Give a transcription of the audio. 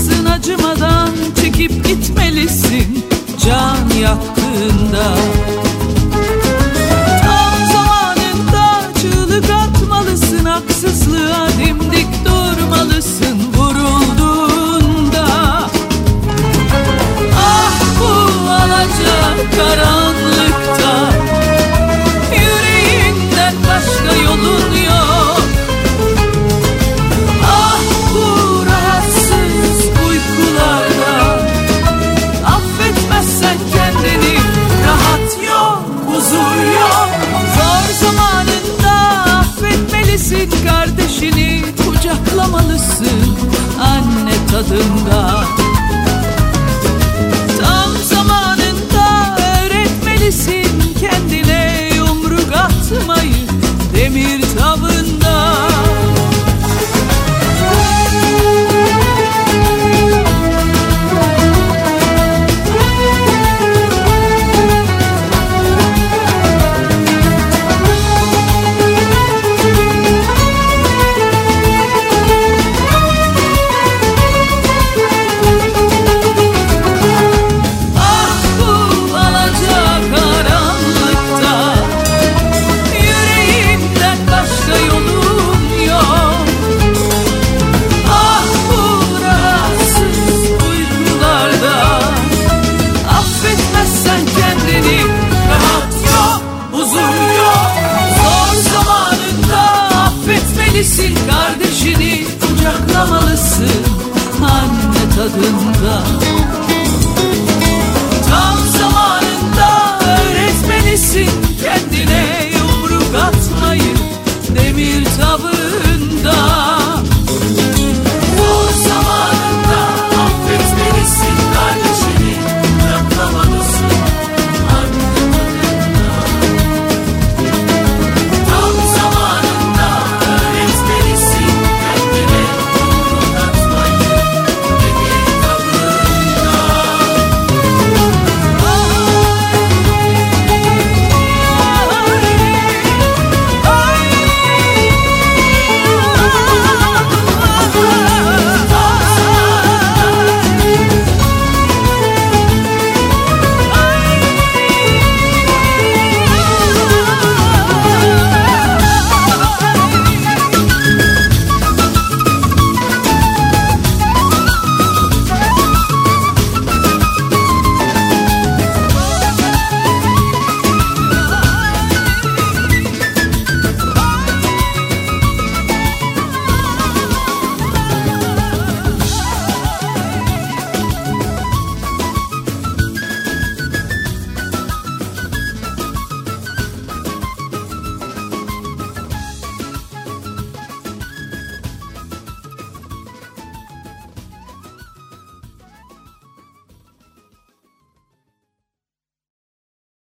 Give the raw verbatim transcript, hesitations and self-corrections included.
Acımasın, acımadan çekip gitmelisin can yaktığında. Tam zamanında çığlık atmalısın, haksızlığa dimdik durmalısın vurulduğunda. Ah bu alacak karanlıkta yüreğinden başka yolun yok. Ah bu rahatsız uykularda affetmezsen kendini, rahat yok, huzur yok. Zor zamanında affetmelisin kardeşini, kucaklamalısın anne tadında. Tam zamanında öğretmelisin kendine yumruk atmayı demir tavında. Kardeşini kucaklamalısın anne tadında.